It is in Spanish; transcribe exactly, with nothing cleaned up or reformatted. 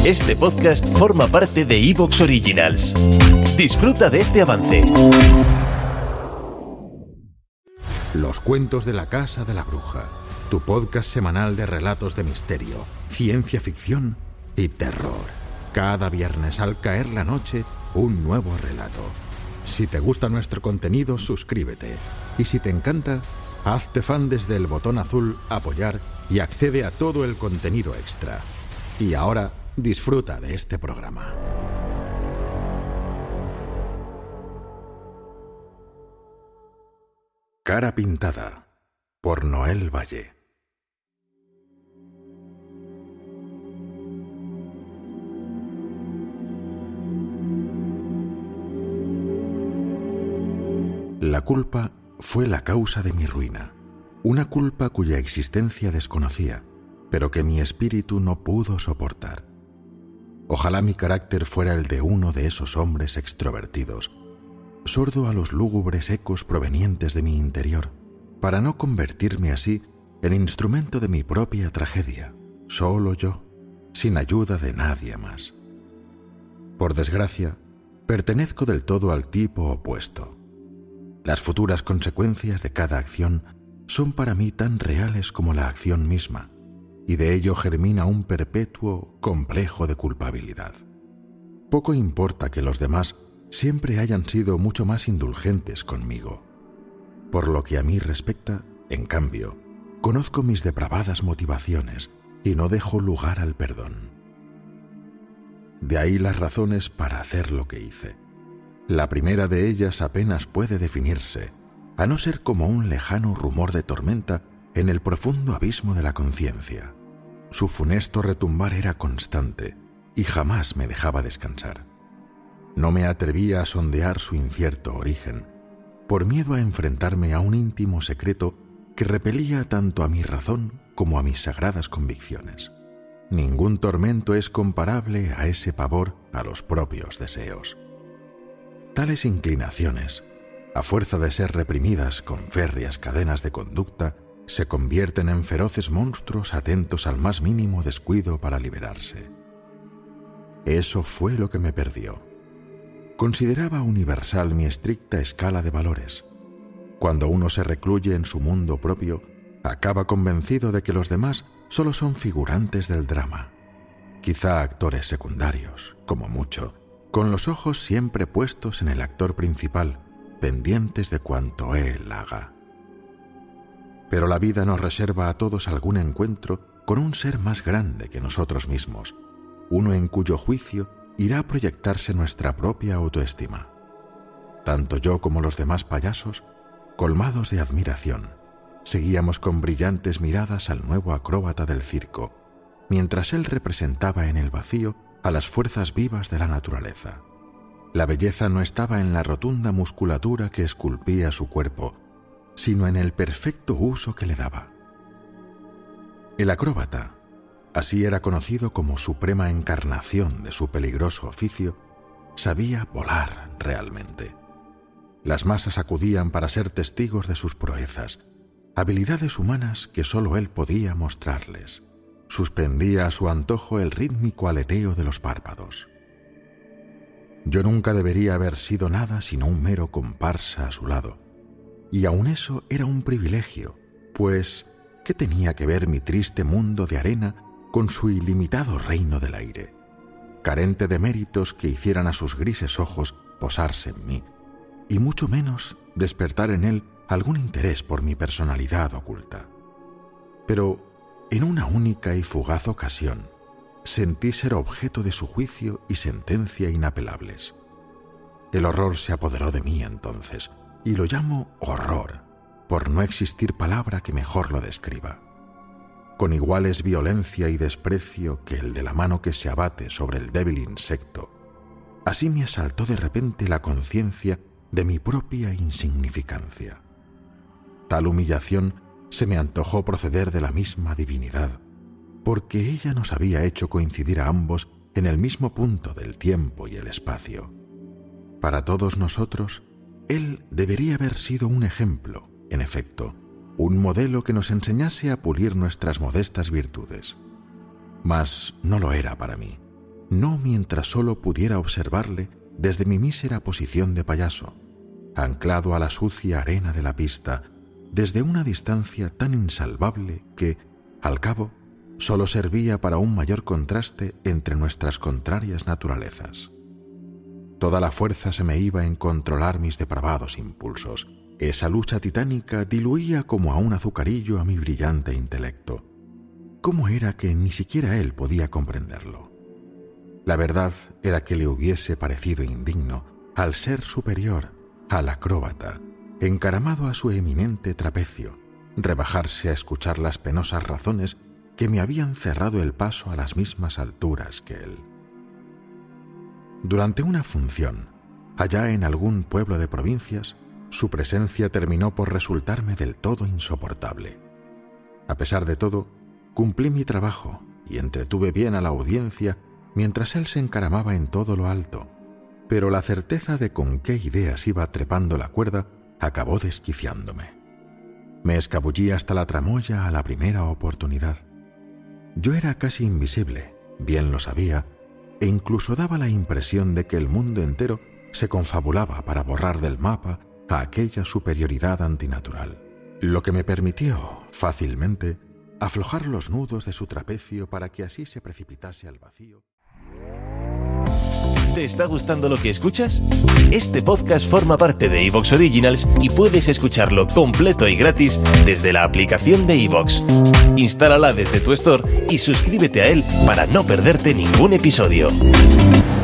Este podcast forma parte de iVoox Originals. Disfruta de este avance. Los cuentos de la Casa de la Bruja, tu podcast semanal de relatos de misterio, ciencia ficción y terror. Cada viernes al caer la noche, un nuevo relato. Si te gusta nuestro contenido, suscríbete. Y si te encanta, hazte fan desde el botón azul Apoyar y accede a todo el contenido extra. Y ahora, disfruta de este programa. Cara pintada, por Noel Valle. La culpa fue la causa de mi ruina, una culpa cuya existencia desconocía, pero que mi espíritu no pudo soportar. Ojalá mi carácter fuera el de uno de esos hombres extrovertidos, sordo a los lúgubres ecos provenientes de mi interior, para no convertirme así en instrumento de mi propia tragedia, solo yo, sin ayuda de nadie más. Por desgracia, pertenezco del todo al tipo opuesto. Las futuras consecuencias de cada acción son para mí tan reales como la acción misma, y de ello germina un perpetuo complejo de culpabilidad. Poco importa que los demás siempre hayan sido mucho más indulgentes conmigo. Por lo que a mí respecta, en cambio, conozco mis depravadas motivaciones y no dejo lugar al perdón. De ahí las razones para hacer lo que hice. La primera de ellas apenas puede definirse, a no ser como un lejano rumor de tormenta en el profundo abismo de la conciencia. Su funesto retumbar era constante y jamás me dejaba descansar. No me atrevía a sondear su incierto origen, por miedo a enfrentarme a un íntimo secreto que repelía tanto a mi razón como a mis sagradas convicciones. Ningún tormento es comparable a ese pavor a los propios deseos. Tales inclinaciones, a fuerza de ser reprimidas con férreas cadenas de conducta, se convierten en feroces monstruos atentos al más mínimo descuido para liberarse. Eso fue lo que me perdió. Consideraba universal mi estricta escala de valores. Cuando uno se recluye en su mundo propio, acaba convencido de que los demás solo son figurantes del drama, quizá actores secundarios, como mucho, con los ojos siempre puestos en el actor principal, pendientes de cuanto él haga. Pero la vida nos reserva a todos algún encuentro con un ser más grande que nosotros mismos, uno en cuyo juicio irá a proyectarse nuestra propia autoestima. Tanto yo como los demás payasos, colmados de admiración, seguíamos con brillantes miradas al nuevo acróbata del circo, mientras él representaba en el vacío a las fuerzas vivas de la naturaleza. La belleza no estaba en la rotunda musculatura que esculpía su cuerpo, sino en el perfecto uso que le daba. El acróbata, así era conocido como suprema encarnación de su peligroso oficio, sabía volar realmente. Las masas acudían para ser testigos de sus proezas, habilidades humanas que sólo él podía mostrarles. Suspendía a su antojo el rítmico aleteo de los párpados. Yo nunca debería haber sido nada sino un mero comparsa a su lado, y aun eso era un privilegio, pues ¿qué tenía que ver mi triste mundo de arena con su ilimitado reino del aire, carente de méritos que hicieran a sus grises ojos posarse en mí, y mucho menos despertar en él algún interés por mi personalidad oculta? Pero en una única y fugaz ocasión, sentí ser objeto de su juicio y sentencia inapelables. El horror se apoderó de mí entonces, y lo llamo horror, por no existir palabra que mejor lo describa. Con iguales violencia y desprecio que el de la mano que se abate sobre el débil insecto, así me asaltó de repente la conciencia de mi propia insignificancia. Tal humillación se me antojó proceder de la misma divinidad, porque ella nos había hecho coincidir a ambos en el mismo punto del tiempo y el espacio. Para todos nosotros, él debería haber sido un ejemplo, en efecto, un modelo que nos enseñase a pulir nuestras modestas virtudes. Mas no lo era para mí. no mientras solo pudiera observarle desde mi mísera posición de payaso, anclado a la sucia arena de la pista, desde una distancia tan insalvable que, al cabo, solo servía para un mayor contraste entre nuestras contrarias naturalezas. Toda la fuerza se me iba en controlar mis depravados impulsos. Esa lucha titánica diluía como a un azucarillo a mi brillante intelecto. ¿Cómo era que ni siquiera él podía comprenderlo? La verdad era que le hubiese parecido indigno, al ser superior, al acróbata, encaramado a su eminente trapecio, rebajarse a escuchar las penosas razones que me habían cerrado el paso a las mismas alturas que él. Durante una función, allá en algún pueblo de provincias, su presencia terminó por resultarme del todo insoportable. A pesar de todo, cumplí mi trabajo y entretuve bien a la audiencia mientras él se encaramaba en todo lo alto, pero la certeza de con qué ideas iba trepando la cuerda acabó desquiciándome. Me escabullí hasta la tramoya a la primera oportunidad. Yo era casi invisible, bien lo sabía, e incluso daba la impresión de que el mundo entero se confabulaba para borrar del mapa a aquella superioridad antinatural, lo que me permitió, fácilmente, aflojar los nudos de su trapecio para que así se precipitase al vacío. ¿Te está gustando lo que escuchas? Este podcast forma parte de iVoox Originals y puedes escucharlo completo y gratis desde la aplicación de iVoox. Instálala desde tu store y suscríbete a él para no perderte ningún episodio.